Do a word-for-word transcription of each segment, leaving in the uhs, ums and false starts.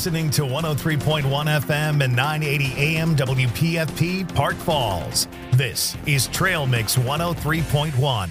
listening to one oh three point one F M and nine eighty A M W P F P Park Falls. This is Trail Mix one oh three point one.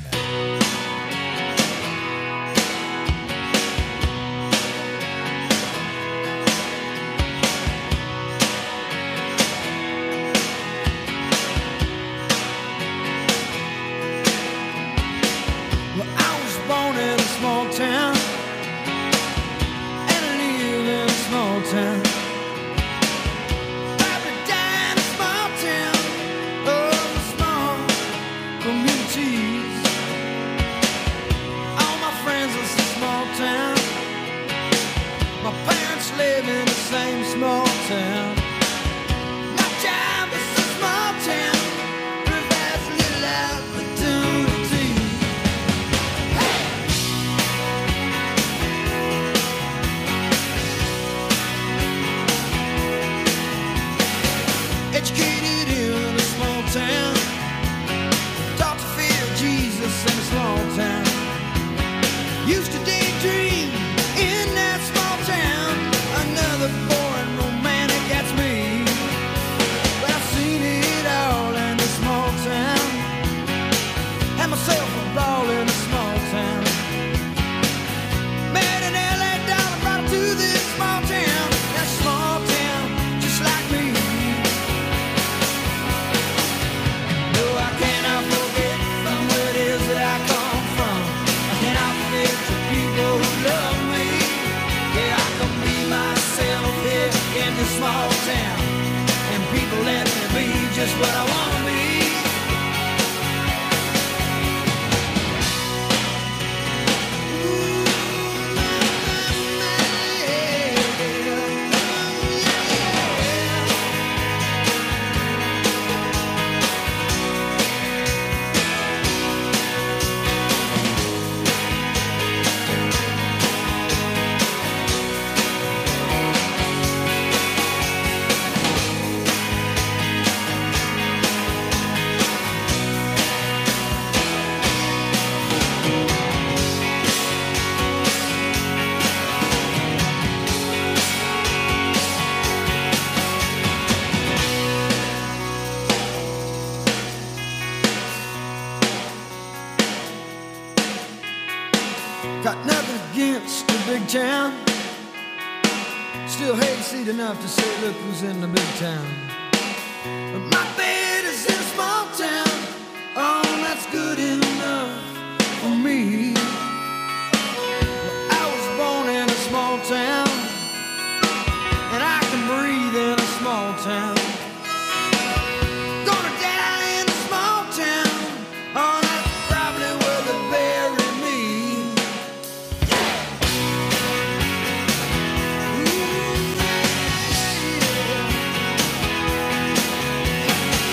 Got nothing against the big town. Still hayseed enough to say, look who's in the big town. But my bed is in a small town. Oh, that's good enough for me. Well, I was born in a small town, and I can breathe in a small town. Gonna die in a small town. Oh, that's probably where they bury me. Ooh, yeah.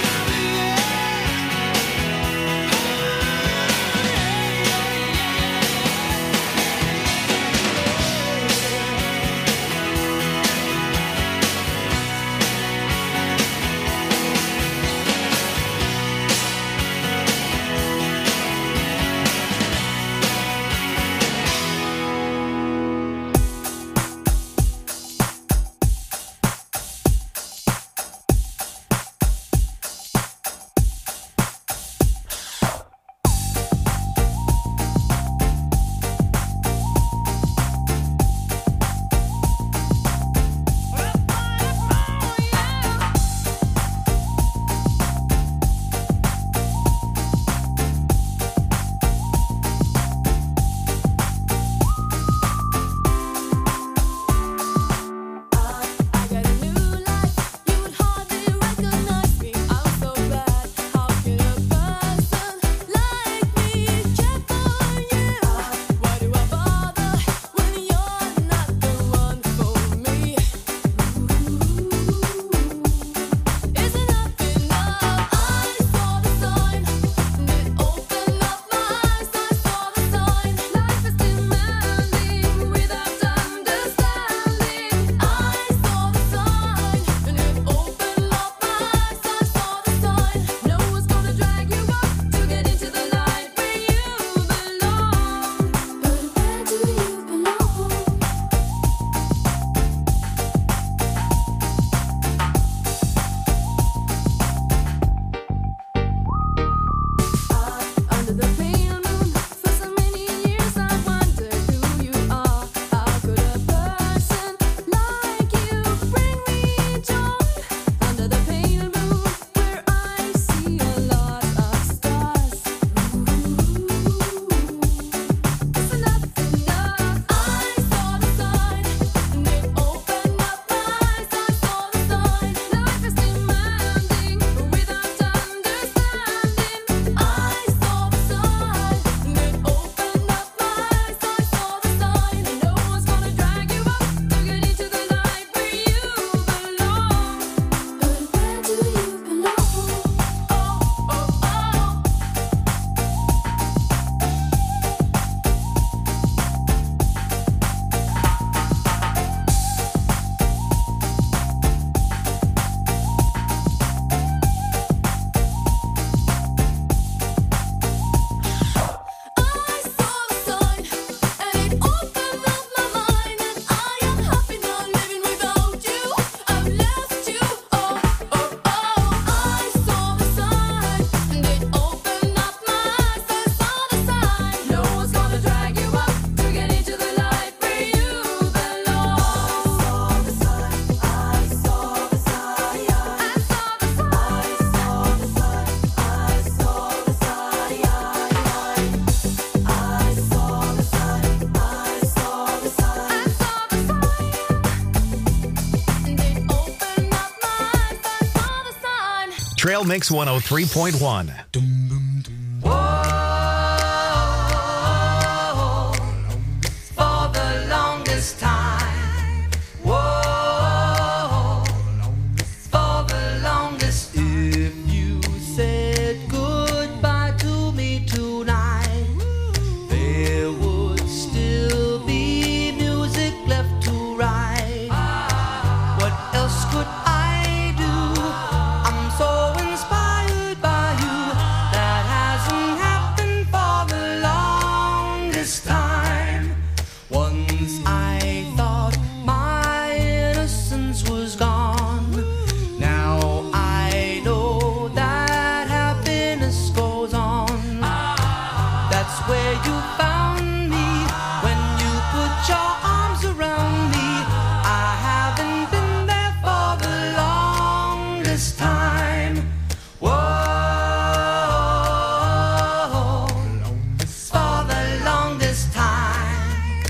Mix one oh three point one. Whoa, for the longest time. Whoa, for the longest. If you said goodbye to me tonight, there would still be music left to write. What else could I do? I'm so inspired by you. That hasn't happened for the longest time. Once I thought my innocence was gone. Now I know that happiness goes on. That's where you found me when you put your arms around me. I haven't been there for the longest time. Whoa, for the longest time.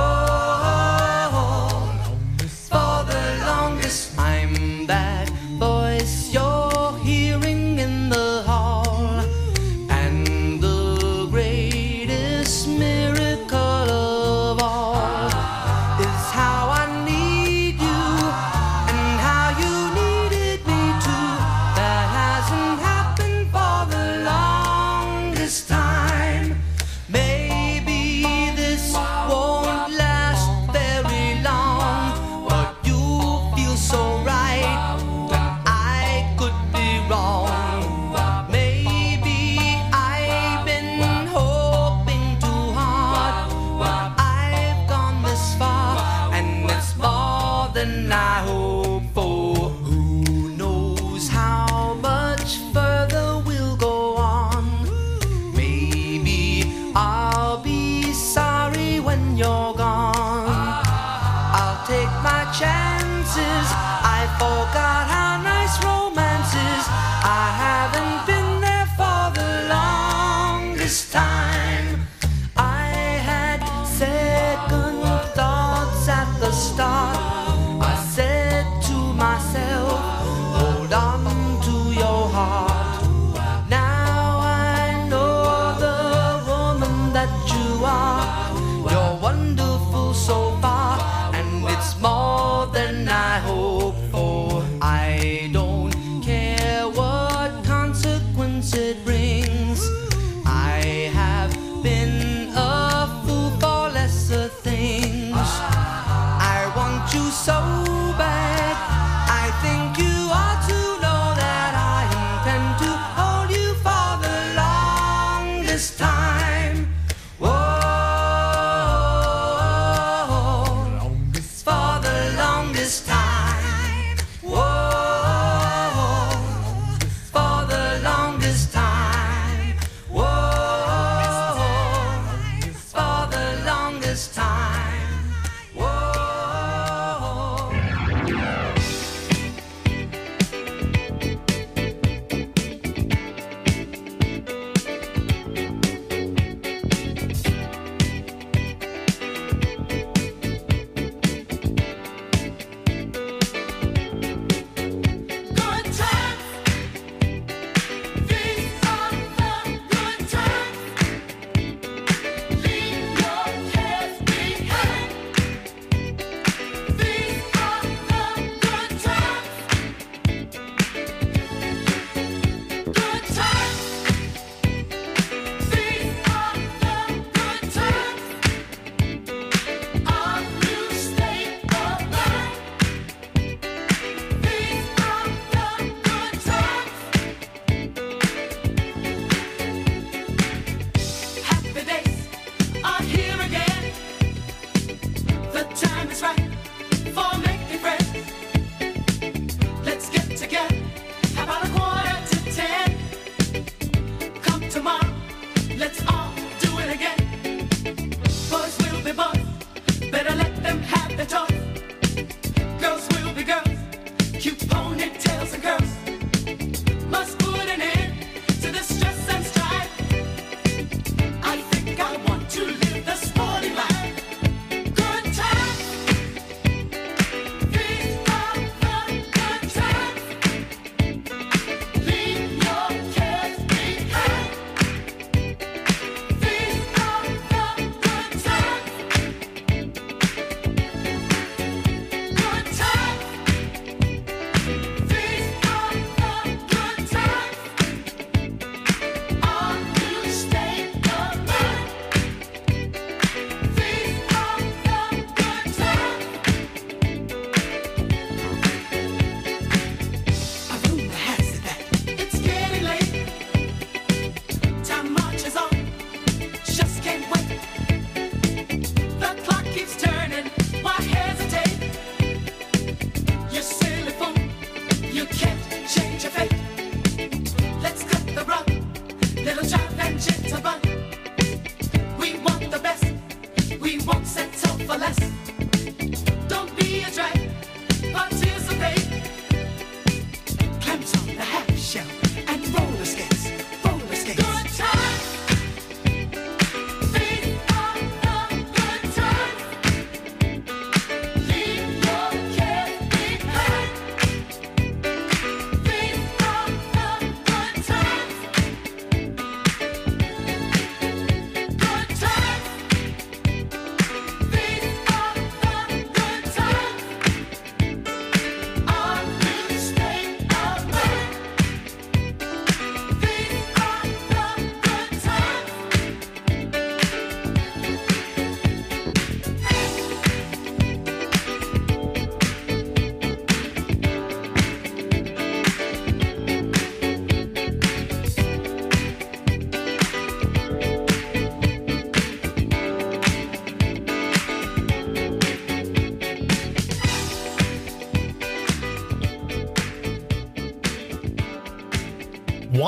Whoa, for the longest. I'm that voice you're hearing in the hall, and the greatest miracle of all is how I need you and how you needed me too. That hasn't happened for the longest time. Maybe this won't last very long, but you feel so right that I could be wrong. Maybe I've been hoping too hard, but I've gone this far, and it's more than I hoped for. Who knows how much further we'll go on? Maybe I'll be sorry when you're gone. I'll take my chances. I forgot how nice romance is. I haven't been there for the longest time. I had second thoughts at the start. I said to myself, hold on to your heart. Now I know the woman that you are. You're wonderful so far, and it's more than I hoped for. I don't care what consequence it brings. I have been a fool for lesser things. I want you so bad. I think you ought to know that I intend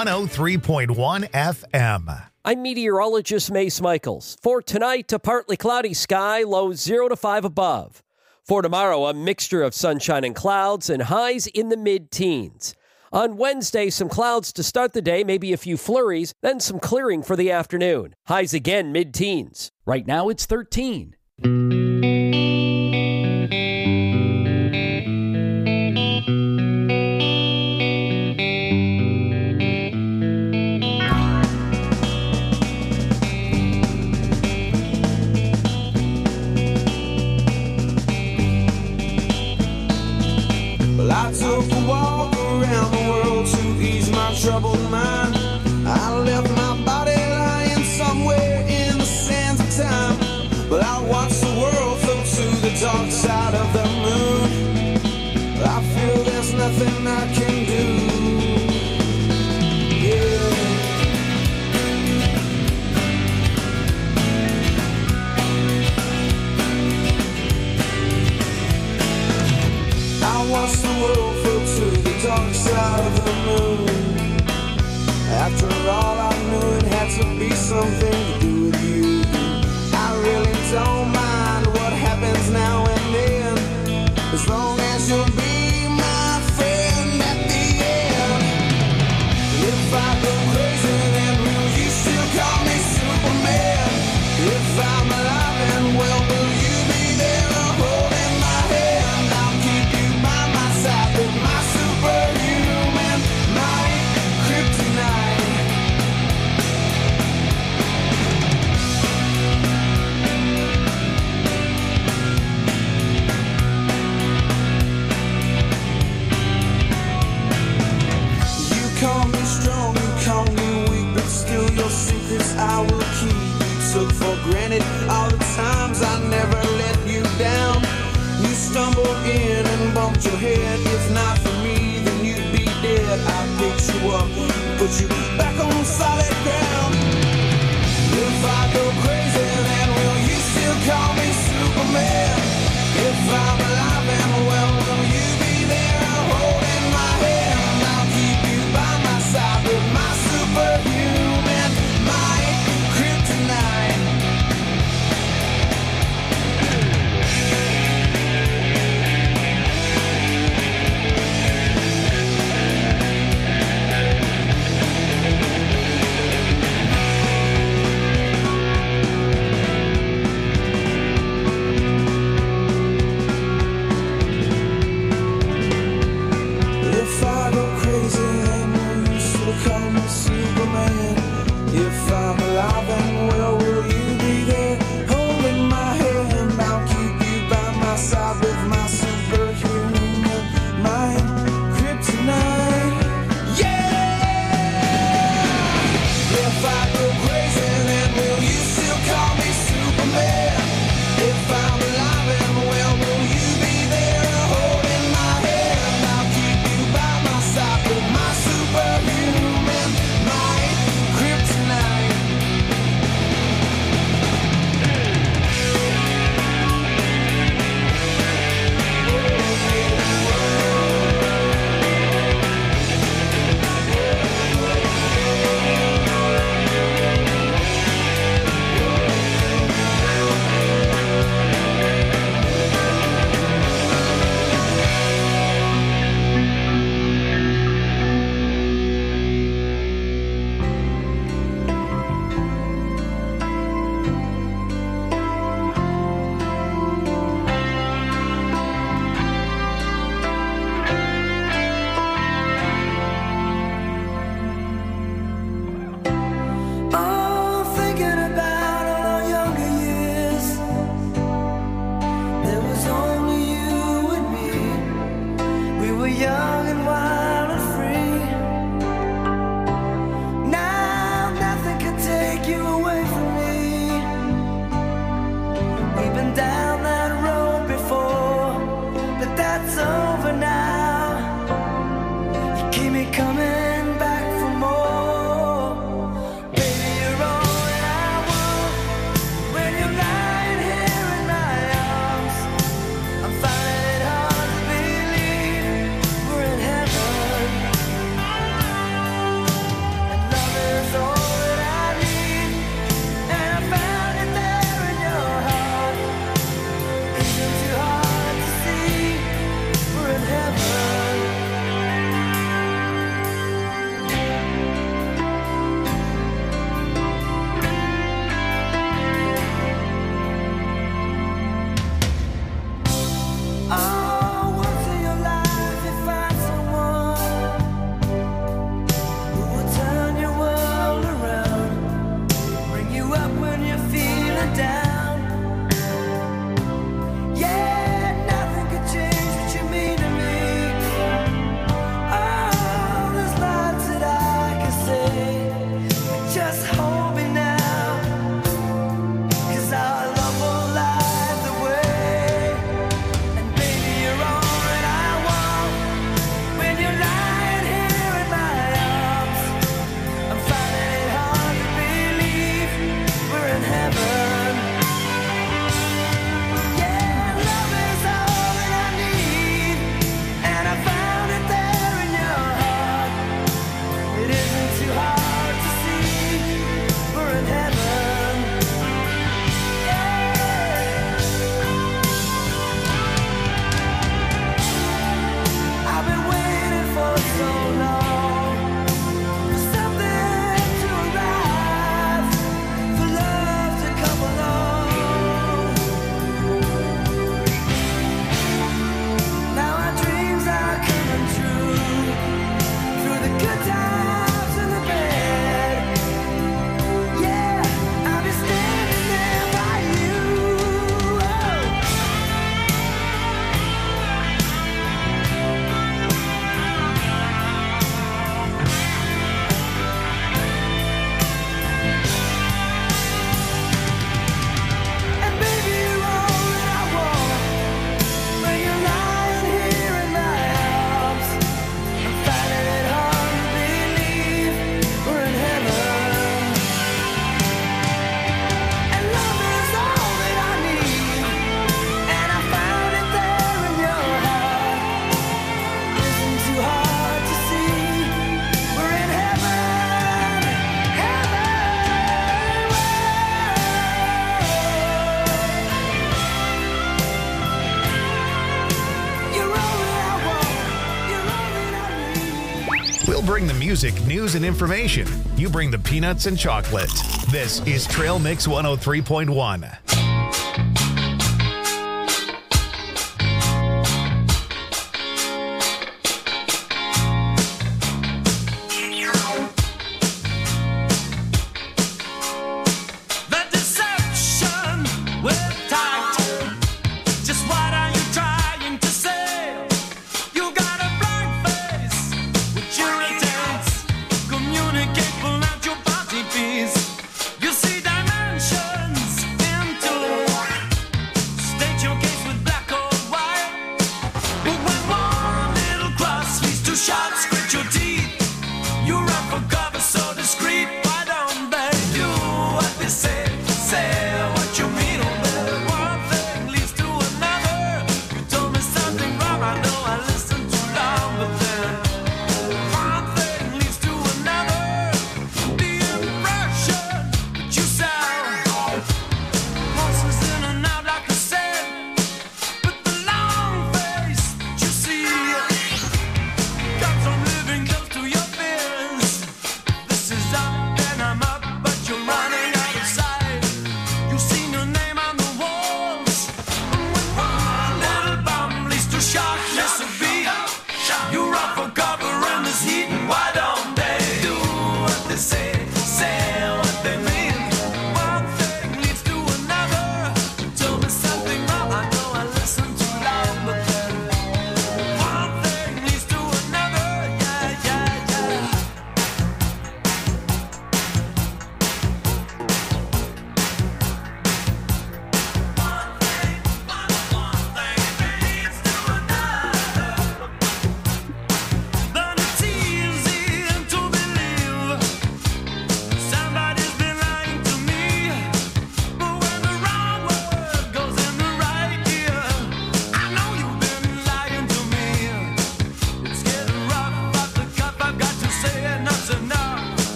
one oh three point one F M. I'm meteorologist Mace Michaels. For tonight, a partly cloudy sky, lows zero to five above. For tomorrow, a mixture of sunshine and clouds and highs in the mid-teens. On Wednesday, some clouds to start the day, maybe a few flurries, then some clearing for the afternoon. Highs again mid-teens. Right now, it's thirteen. I took a walk around the world to ease my troubled mind. I left my body lying somewhere in the sands of time. But I watched the world float to the dark side of the moon. I feel there's nothing I can do. I watched the world float to the dark side of the moon. After all, I knew it had to be something to do with you. I really don't mind what happens now and then, as long as you'll be my friend at the end. If I go crazy, then will you still call me Superman? If I'm alive and well, will you be there holding my hand? I'll keep you by my side with my superhuman might, kryptonite. You call me strong, you call me weak, but still your secrets I will keep. You took for granted all the times I never let you down. You stumbled in and bumped your head. If not for me, then you'd be dead. I picked you up, put you back on solid ground. If I go crazy, then will you still call me Superman? If I'm alive and well, will you be there holding my hand? I'll keep you by my side with my superhuman might, kryptonite. music, news, and information. You bring the peanuts and chocolate. This is Trail Mix one oh three point one.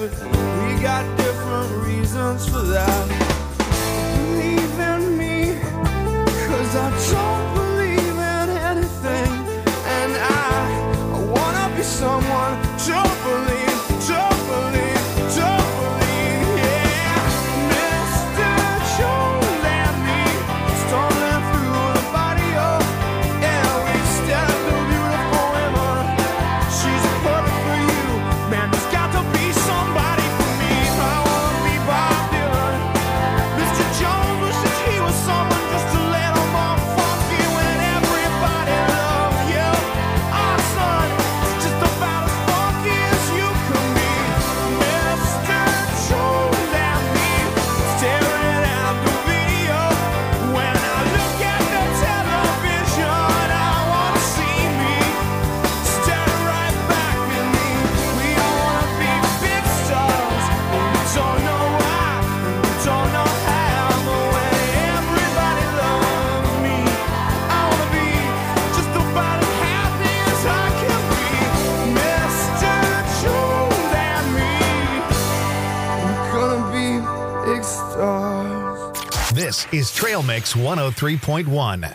but we got different reasons for that. Believe in me, cause I don't believe in anything. And I, I wanna be someone to believe, to believe, to believe, yeah. Mister Jones and me, storming through the barrio. Yeah, we stand the beautiful women. She's perfect for you. Man, there's got to be somebody for me. I wanna be Bob Dylan. Mister Jones wishes he was someone just a little more funky when everybody loves you. Our son is just about as funky as you can be. Mister Jones and me, staring at the video. When I look at the television, I wanna see me staring right back at me. We all wanna be big stars, but we don't know why, and we don't know how. But when everybody loves me, I wanna be just about as happy as I can be. Mister Jones and me, we're gonna be big stars. This is Trail Mix one oh three point one.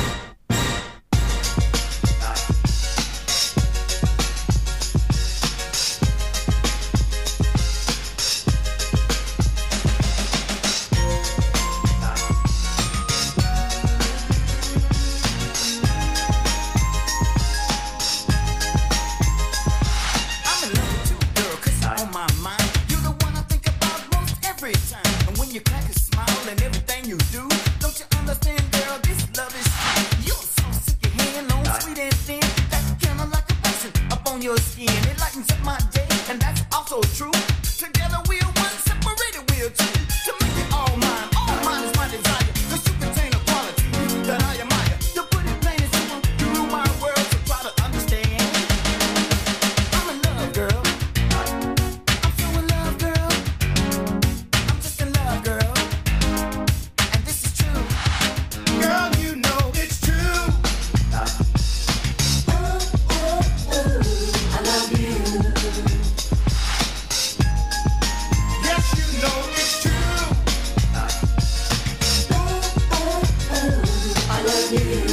I'm in love with you, girl, 'cause you're on my mind. You're the one I think about most every time. And when you crack a smile and everything you do, don't you understand, girl, this love is true. You're so sick, your hand long, sweet and thin. That's kinda like a passion up on your skin. It lightens up my day, and that's also true. Together we're one, separated we're two. To make it all mine, all mine is my desire. 'Cause you contain a quality that I admire. You put it plain and simple, you rule my world, so try to understand. I'm in love, girl. I'm so in love, girl. I'm just in love, girl. And this is true. Girl, you know it's true. I love you. Yes, you know it's true. I love you.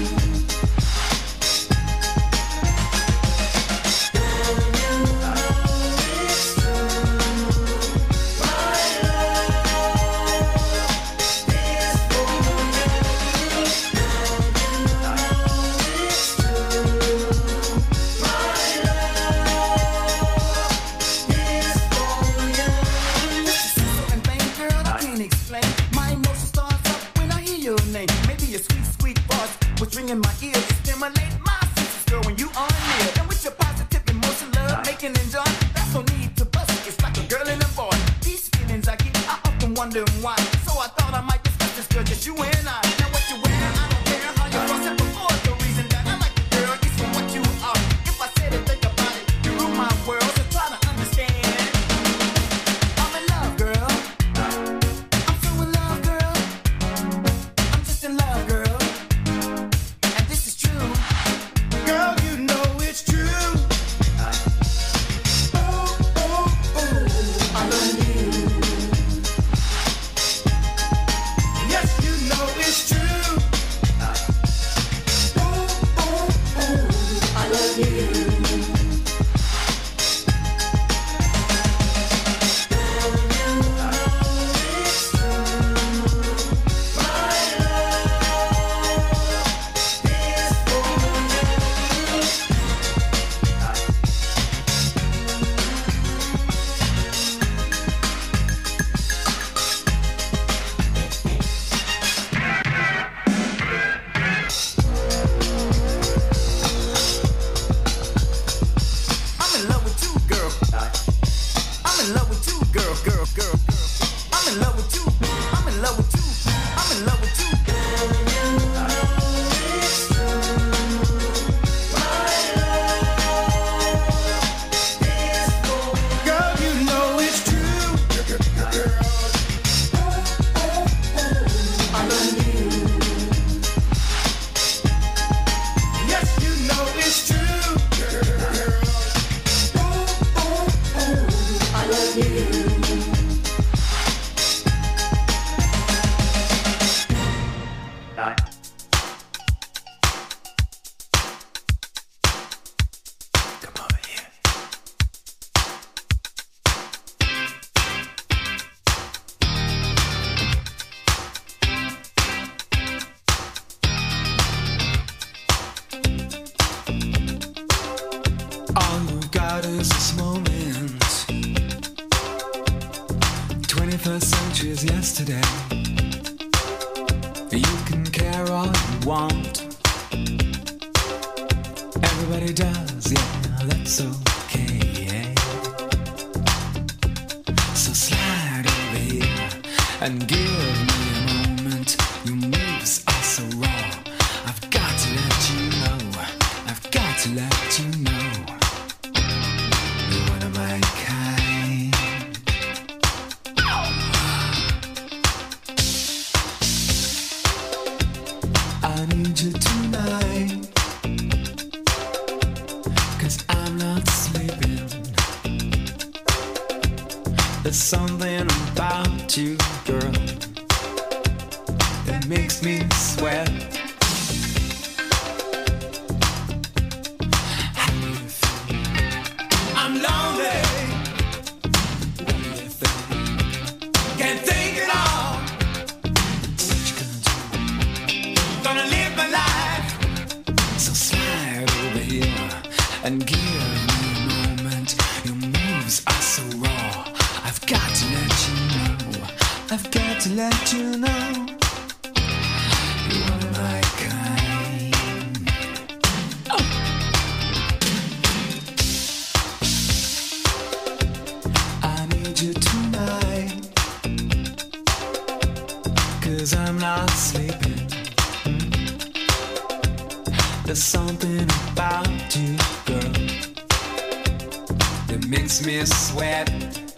And bang, girl, I can't explain. My emotion starts up when I hear your name. Maybe a sweet, sweet voice was ringing my ears. It stimulates my senses, girl, when you are near. And with your positive emotion, love, making and joy, that's no need to bust it. It's like a girl and a boy. These feelings I get, I often wonder why. So I thought I might discuss this, girl, just you and I. Now what you wear, I don't care how you cross it before. The reason that I like you, girl, is for what you are. If I said it, think about it, you rule my world, so try to understand. I'm in love, girl. I'm so in love, girl. I'm just in love, girl. And this is true. Girl, you know it's true. I love you. All you got is this moment. twenty-first century is yesterday. You can care all you want. Everybody does, yeah, that's okay. So slide over here and give me a moment. Your moves are so raw. I've got to let you know. I've got to let you know. You're one of my kind. I need you tonight, 'cause I'm not sleeping. There's something about you, girl, that makes me sweat. How do you feel? I'm lonely. What do you think? Can't think at all. What you gonna do? Gonna live my life. So slide over here and give me a moment. Your moves are so raw. I've got to let you know. I've got to let you know. You're one of my kind. Oh. I need you tonight, 'cause I'm not sleeping. There's something about you, girl, that makes me sweat.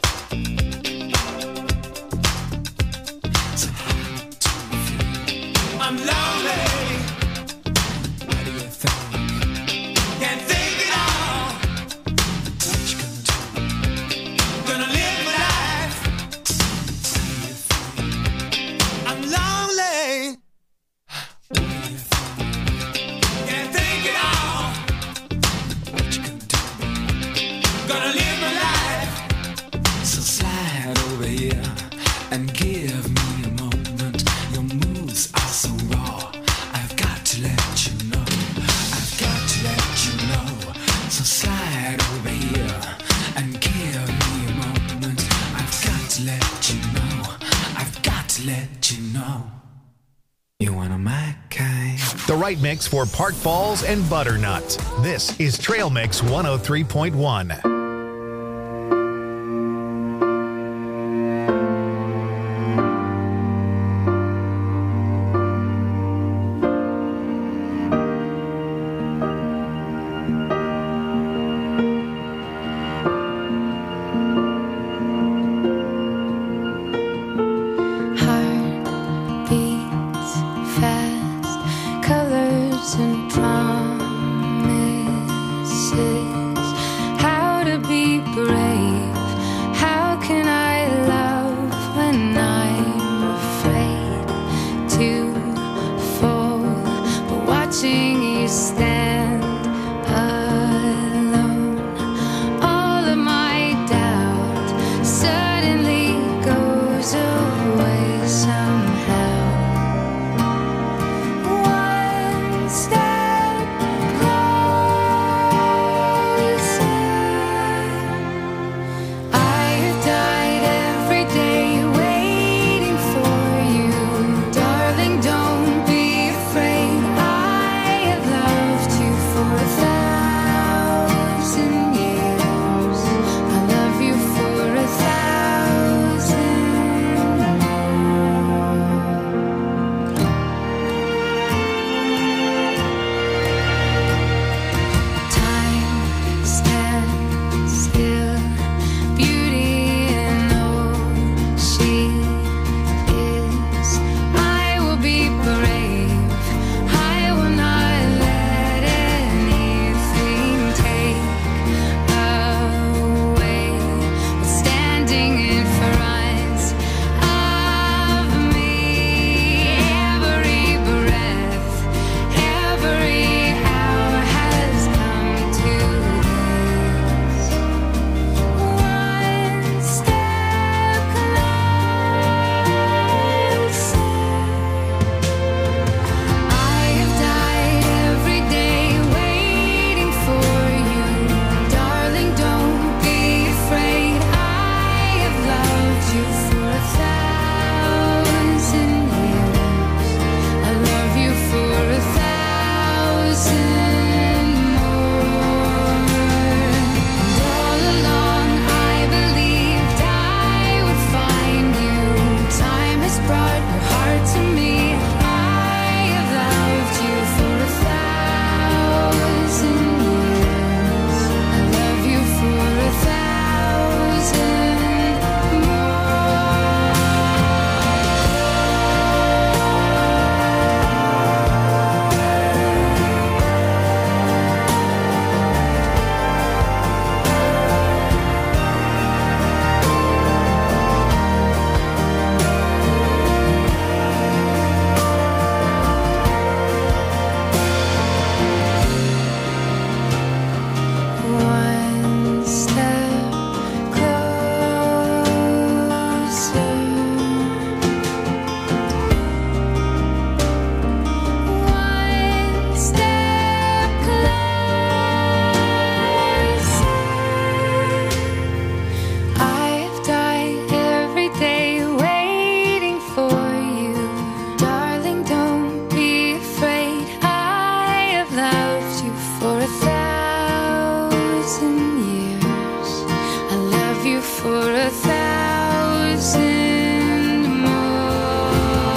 So how do you feel? I'm lonely. What do you think? Can't think at all. What you gonna do? Gonna live my life. How do you feel? I'm lonely. What do you think? Can't think at all. What you gonna do? Gonna live my life. So slide over here and give me a moment. Your moves are so raw. I've got to let you know. I've got to let you know. So slide over here and give me a moment. I've got to let you know. I've got to let you know. You're one of my kind. The right mix for Park Falls and Butternut. This is Trail Mix one oh three point one. Heart beats fast, colors and promises. How to thousand years. I love you for a thousand more.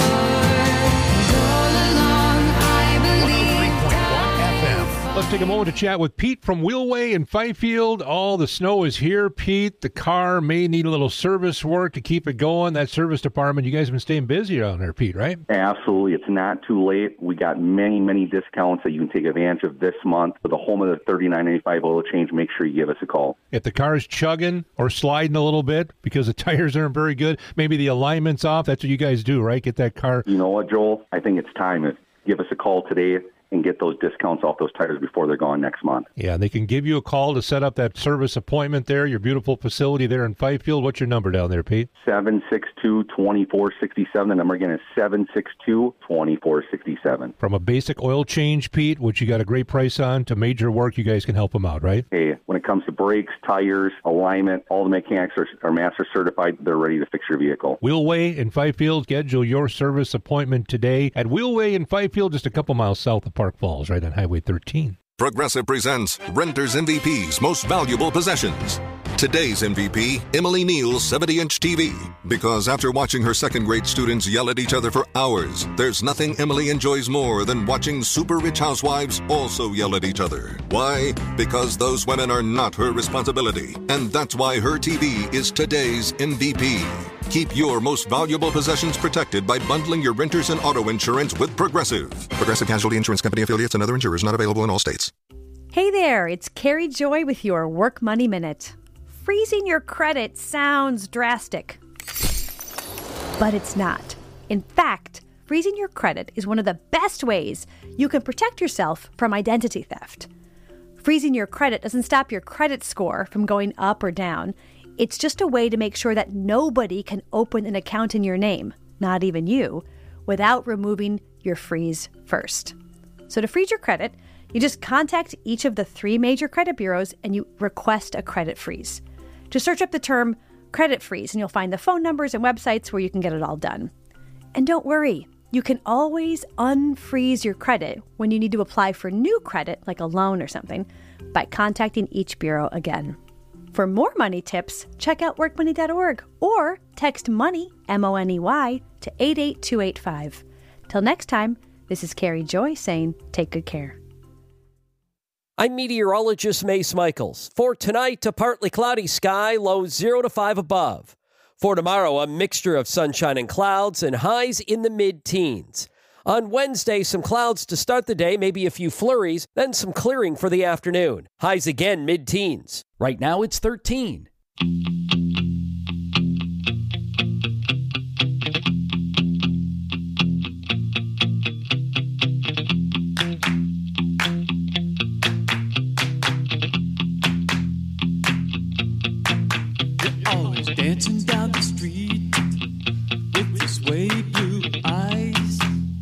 And all along I believed one oh three point one F M. Let's take a moment to chat with Pete from Wheelway in Fifield. All the snow is here, Pete. The car may need a little service work to keep it going. That service department, you guys have been staying busy down there, Pete, right? Absolutely. It's not too late. We got many, many discounts that you can take advantage of this month. For the home of the thirty-nine ninety-five oil change, make sure you give us a call. If the car's chugging or sliding a little bit because the tires aren't very good, maybe the alignment's off, that's what you guys do, right? Get that car. You know what, Joel? I think it's time. Give us a call today and get those discounts off those tires before they're gone next month. Yeah, they can give you a call to set up that service appointment there, your beautiful facility there in Fifield. What's your number down there, Pete? seven six two, two four six seven. The number again is seven six two, two four six seven. From a basic oil change, Pete, which you got a great price on, to major work, you guys can help them out, right? Hey, when it comes to brakes, tires, alignment, all the mechanics are, are master certified. They're ready to fix your vehicle. Wheelway in Fifield. Schedule your service appointment today at Wheelway in Fifield, just a couple miles south of Park Falls, right on Highway thirteen. Progressive presents Renter's M V P's Most Valuable Possessions. Today's M V P, Emily Neal's seventy-inch T V. Because after watching her second-grade students yell at each other for hours, there's nothing Emily enjoys more than watching super-rich housewives also yell at each other. Why? Because those women are not her responsibility. And that's why her T V is today's M V P. Keep your most valuable possessions protected by bundling your renters and auto insurance with Progressive. Progressive Casualty Insurance Company affiliates and other insurers not available in all states. Hey there, it's Carrie Joy with your Work Money Minute. Freezing your credit sounds drastic, but it's not. In fact, freezing your credit is one of the best ways you can protect yourself from identity theft. Freezing your credit doesn't stop your credit score from going up or down. It's just a way to make sure that nobody can open an account in your name, not even you, without removing your freeze first. So to freeze your credit, you just contact each of the three major credit bureaus and you request a credit freeze. Just search up the term credit freeze and you'll find the phone numbers and websites where you can get it all done. And don't worry, you can always unfreeze your credit when you need to apply for new credit, like a loan or something, by contacting each bureau again. For more money tips, check out work money dot org or text MONEY, M O N E Y, to eight eight two eight five. Till next time, this is Carrie Joy saying take good care. I'm meteorologist Mace Michaels. For tonight, a partly cloudy sky, lows zero to five above. For tomorrow, a mixture of sunshine and clouds and highs in the mid-teens. On Wednesday, some clouds to start the day, maybe a few flurries, then some clearing for the afternoon. Highs again mid-teens. Right now, it's thirteen. Dancing down the street with this way blue eyes.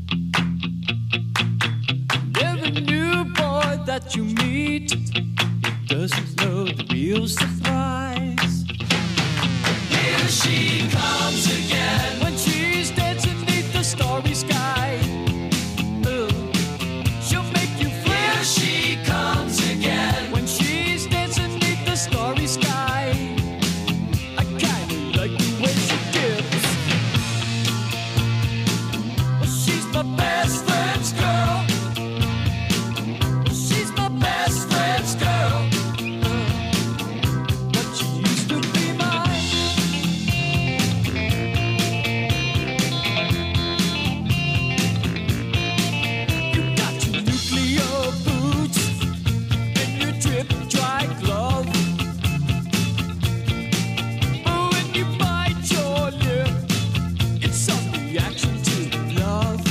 Every new boy that you meet, he doesn't know the real surprise. Here she comes again when she's dancing beneath the starry sky. Oh, she'll make you feel. Here she comes again when she's dancing beneath the starry sky. My best friend's girl. She's my best friend's girl. But she used to be mine. You got your nuclear boots and your drip dry glove. Oh, when you bite your lip, it's some reaction to love.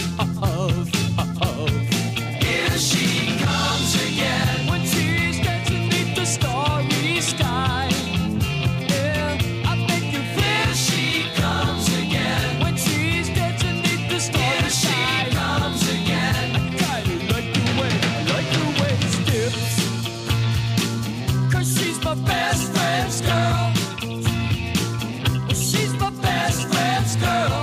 Here she comes again when she's dancing beneath the starry sky. Yeah, I make you feel. Here she comes again when she's dancing beneath the starry sky. Here she comes again. I kinda like the way, I like the way it skips. 'Cause she's my best friend's girl. She's my best friend's girl.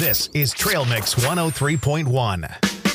This is Trail Mix one oh three point one.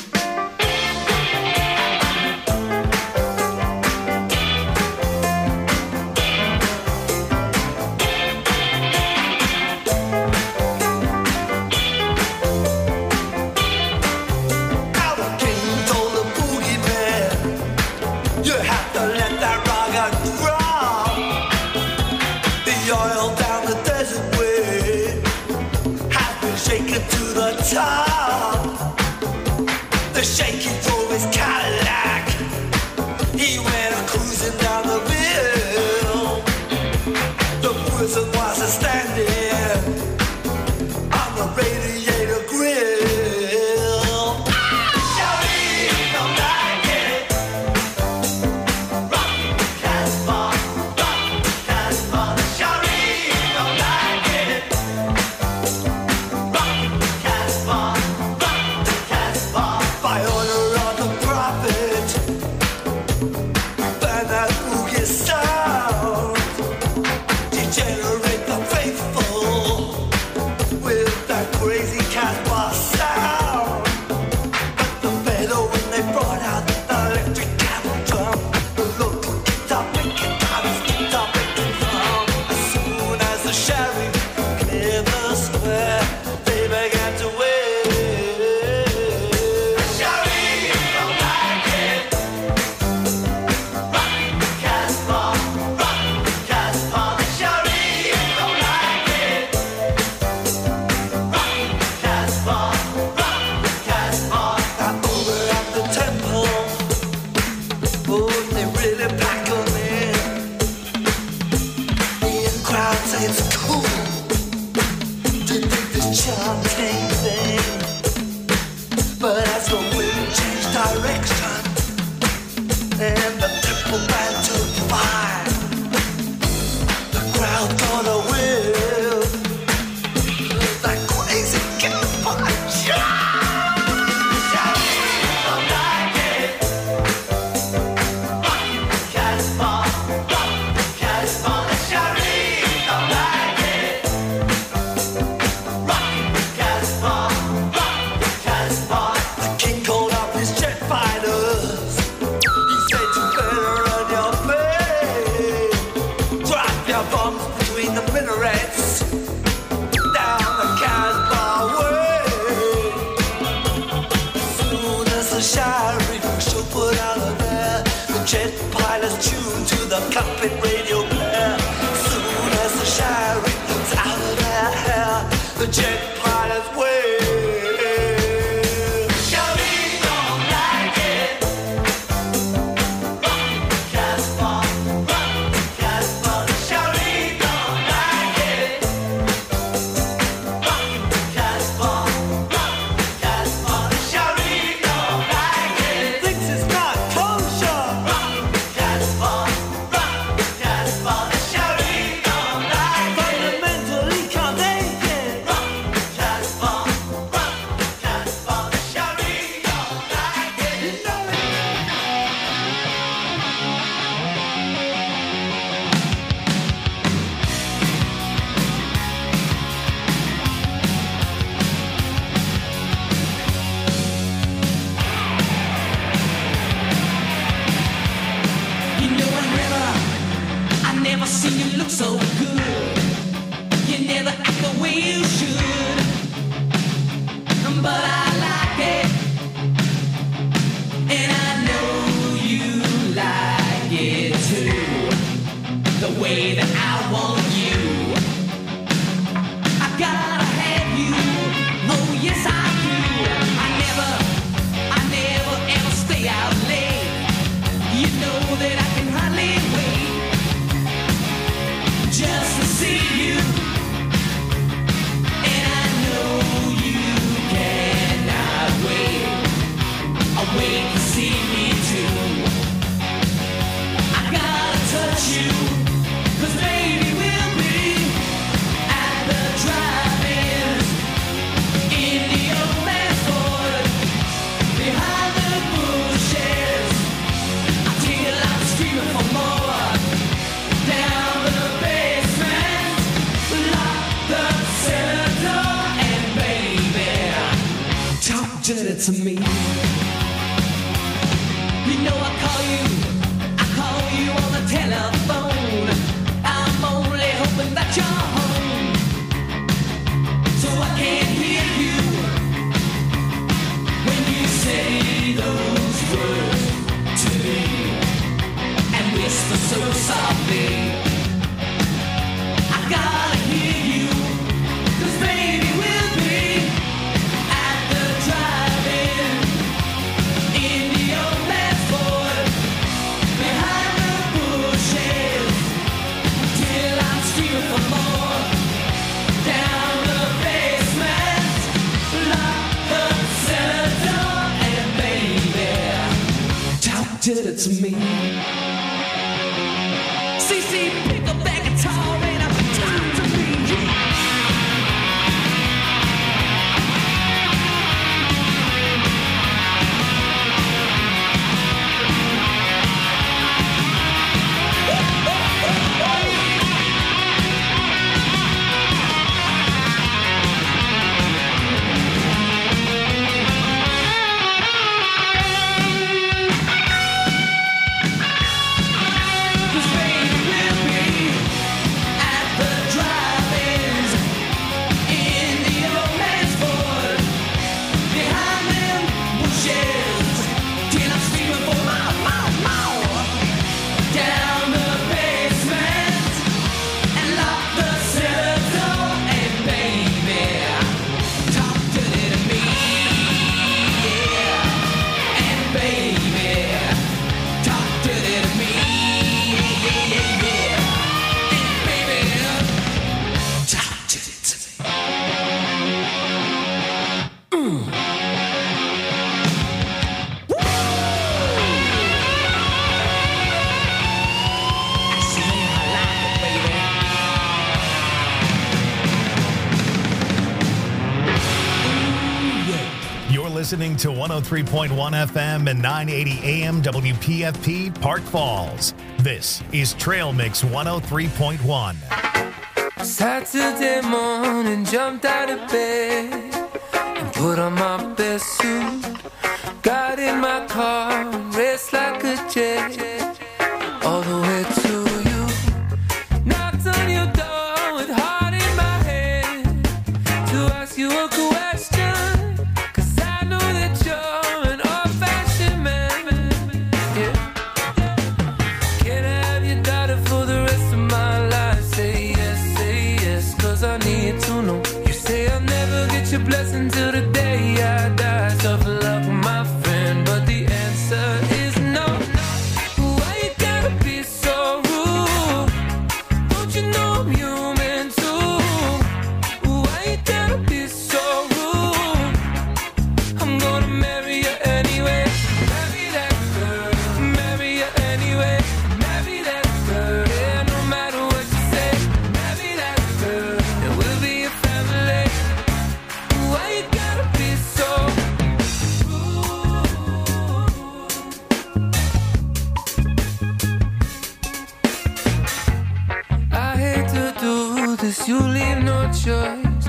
Top. The shaking drove his Cadillac. He went cruising down the bill. The prison was a standing on the radiator grill. Shawty don't like it. Rock Casbah, rock Casbah. Shawty don't like it. By order of the prophet, burn that boogie sound, degenerate the faithful with that crazy Casbah sound. But the fatal when they brought out the electric cattle drum, the local guitar picking out his guitar picking drum. As soon as the sheriff cleared the square, they began to wait. It's cool to think this charm came thing, but as the wind changed direction and the triple band took fire, the crowd gonna whip that crazy Casbah charm. Don't like it. Rock Casbah, rock Casbah, Shawty. The king called up his jet fighters. He said you better run your play. Drop your bombs between the minarets down the Casbah way. As soon as the sheriff should put out of there, the jet pilots tuned to the cockpit radio player. As soon as the sheriff was out of their hair, the jet pilots way. Basement. to me. You know I call you, I call you on the telephone. I'm only hoping that you're home, so I can hear you when you say those words to me and whisper so softly. I gotta hear you, 'cause baby we'll be at the drive-in in the old man's Ford, behind the bushes, till I'm screaming for more. Down the basement, lock the cellar door, and baby, talk to it to me. C C, pick up that guitar and I'm talk to me. Listening to one oh three point one F M and nine eighty A M W P F P Park Falls. This is Trail Mix one oh three point one. Saturday morning, jumped out of bed and put on my best suit. Got in my car and raced like a jet all the way to you. Knocked on your door with heart in my head to ask you a question. Your blessing till the day I die. Tough love with my friend, but the answer is no. Why you gotta be so rude? Don't you know I'm human too? Why you gotta be so rude? I'm gonna marry you anyway. Marry that girl. Marry you anyway. Marry that girl. Yeah, no matter what you say. Marry that girl. And we'll be a family. Why you gotta be so rude? I hate to do this, you leave no choice.